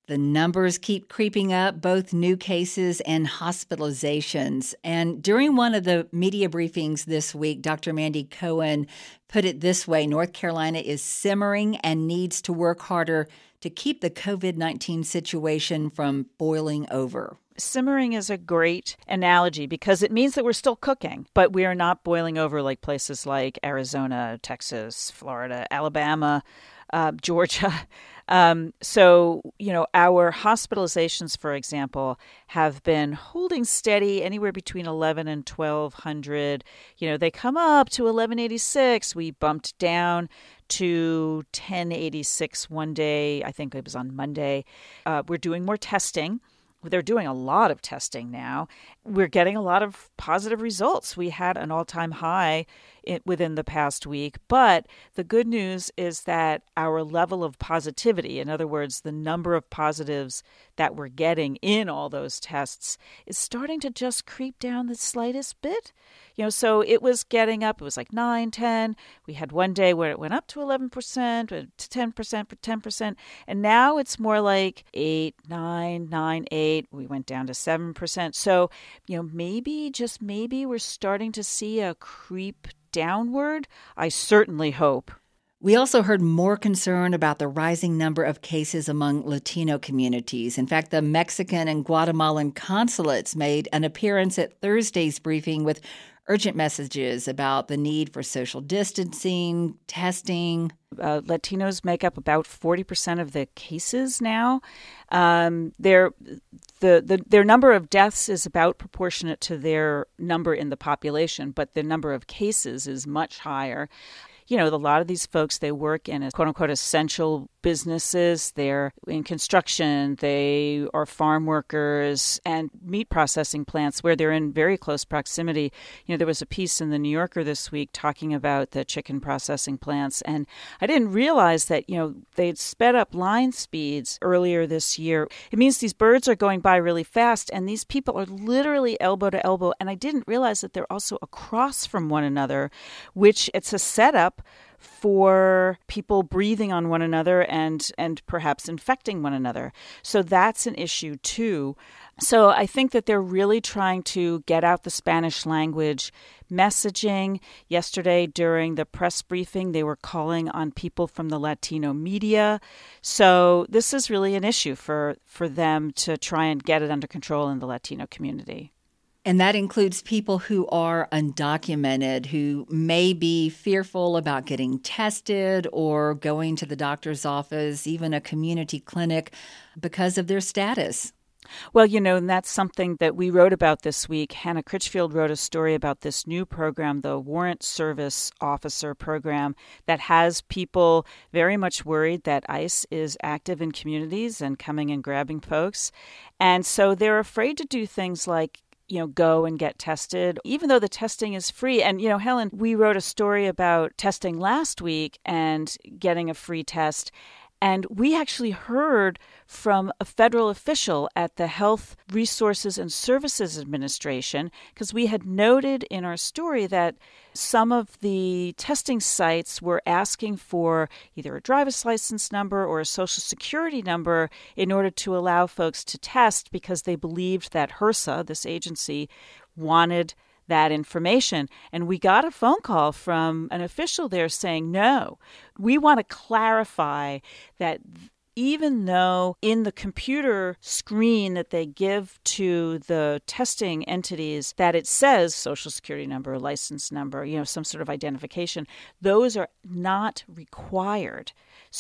The numbers keep creeping up, both new cases and hospitalizations. And during one of the media briefings this week, Dr. Mandy Cohen put it this way: North Carolina is simmering and needs to work harder to keep the COVID-19 situation from boiling over. Simmering is a great analogy because it means that we're still cooking, but we are not boiling over like places like Arizona, Texas, Florida, Alabama, Georgia. So, our hospitalizations, for example, have been holding steady anywhere between 11 and 1,200. They come up to 1186. We bumped down to 1086 one day. I think it was on Monday. We're doing more testing. They're doing a lot of testing now. We're getting a lot of positive results. We had an all-time high within the past week. But the good news is that our level of positivity, in other words, the number of positives that we're getting in all those tests, is starting to just creep down the slightest bit. So it was getting up. It was like 9, 10. We had one day where it went up to 11%, to 10%, 10%. And now it's more like 8, 9, 9, 8. We went down to 7%. So, maybe we're starting to see a creep downward. I certainly hope. We also heard more concern about the rising number of cases among Latino communities. In fact, the Mexican and Guatemalan consulates made an appearance at Thursday's briefing with urgent messages about the need for social distancing, testing. Latinos make up about 40% of the cases now. Their number of deaths is about proportionate to their number in the population, but the number of cases is much higher. A lot of these folks, they work in quote-unquote essential businesses. They're in construction. They are farm workers and meat processing plants where they're in very close proximity. There was a piece in the New Yorker this week talking about the chicken processing plants. And I didn't realize that, they'd sped up line speeds earlier this year. It means these birds are going by really fast and these people are literally elbow to elbow. And I didn't realize that they're also across from one another, which it's a setup for people breathing on one another and perhaps infecting one another. So that's an issue too. So I think that they're really trying to get out the Spanish language messaging. Yesterday during the press briefing, they were calling on people from the Latino media. So this is really an issue for them to try and get it under control in the Latino community. And that includes people who are undocumented, who may be fearful about getting tested or going to the doctor's office, even a community clinic, because of their status. Well, and that's something that we wrote about this week. Hannah Critchfield wrote a story about this new program, the Warrant Service Officer Program, that has people very much worried that ICE is active in communities and coming and grabbing folks. And so they're afraid to do things like go and get tested, even though the testing is free. And, Helen, we wrote a story about testing last week and getting a free test. And we actually heard from a federal official at the Health Resources and Services Administration, because we had noted in our story that some of the testing sites were asking for either a driver's license number or a social security number in order to allow folks to test because they believed that HRSA, this agency, wanted that information. And we got a phone call from an official there saying, no, we want to clarify that even though in the computer screen that they give to the testing entities that it says social security number, license number, some sort of identification, those are not required.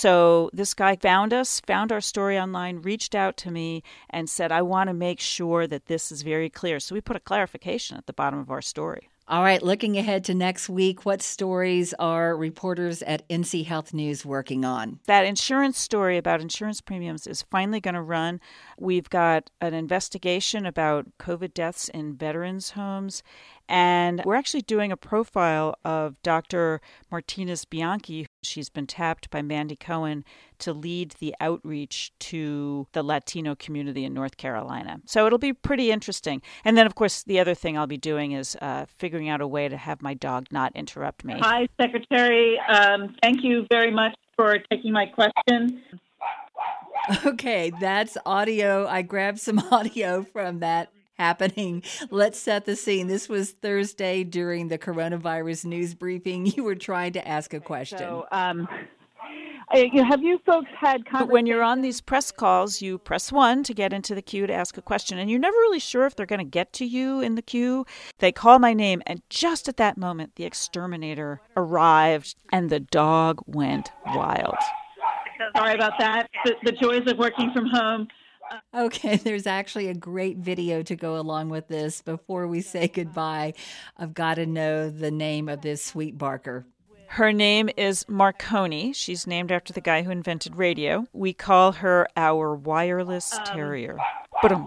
So this guy found our story online, reached out to me and said, I want to make sure that this is very clear. So we put a clarification at the bottom of our story. All right, looking ahead to next week, what stories are reporters at NC Health News working on? That insurance story about insurance premiums is finally going to run. We've got an investigation about COVID deaths in veterans' homes. And we're actually doing a profile of Dr. Martinez Bianchi. She's been tapped by Mandy Cohen to lead the outreach to the Latino community in North Carolina. So it'll be pretty interesting. And then, of course, the other thing I'll be doing is figuring out a way to have my dog not interrupt me. Hi, Secretary. Thank you very much for taking my question. Okay, that's audio. I grabbed some audio from that happening. Let's set the scene. This was Thursday during the coronavirus news briefing. You were trying to ask a question. So, have you folks had conversations? When you're on these press calls, you press 1 to get into the queue to ask a question, and you're never really sure if they're going to get to you in the queue. They call my name, and just at that moment, the exterminator arrived, and the dog went wild. Sorry about that. The joys of working from home. Okay, there's actually a great video to go along with this. Before we say goodbye, I've got to know the name of this sweet barker. Her name is Marconi. She's named after the guy who invented radio. We call her our wireless terrier. Ba-dum.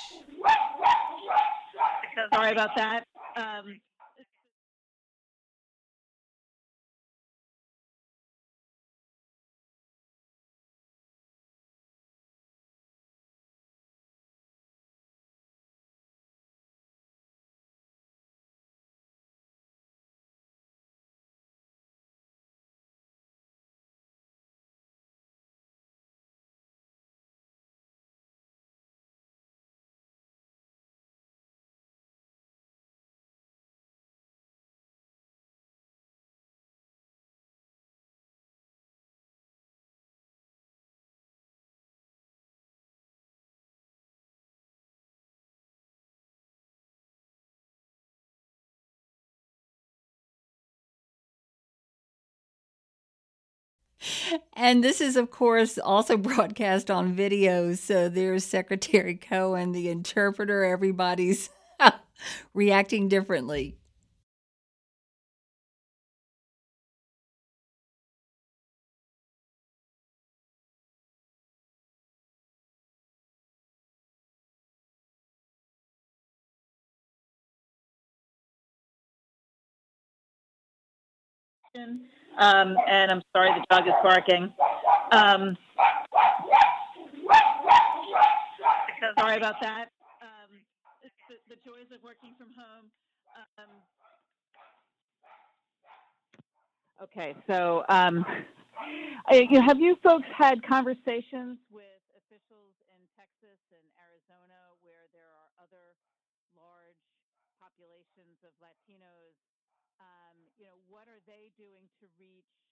Sorry about that. And this is, of course, also broadcast on video. So there's Secretary Cohen, the interpreter. Everybody's reacting differently. And I'm sorry the dog is barking. Sorry about that. The joys of working from home. Okay, so have you folks had conversations with officials in Texas and Arizona where there are other large populations of Latinos? What are they doing to reach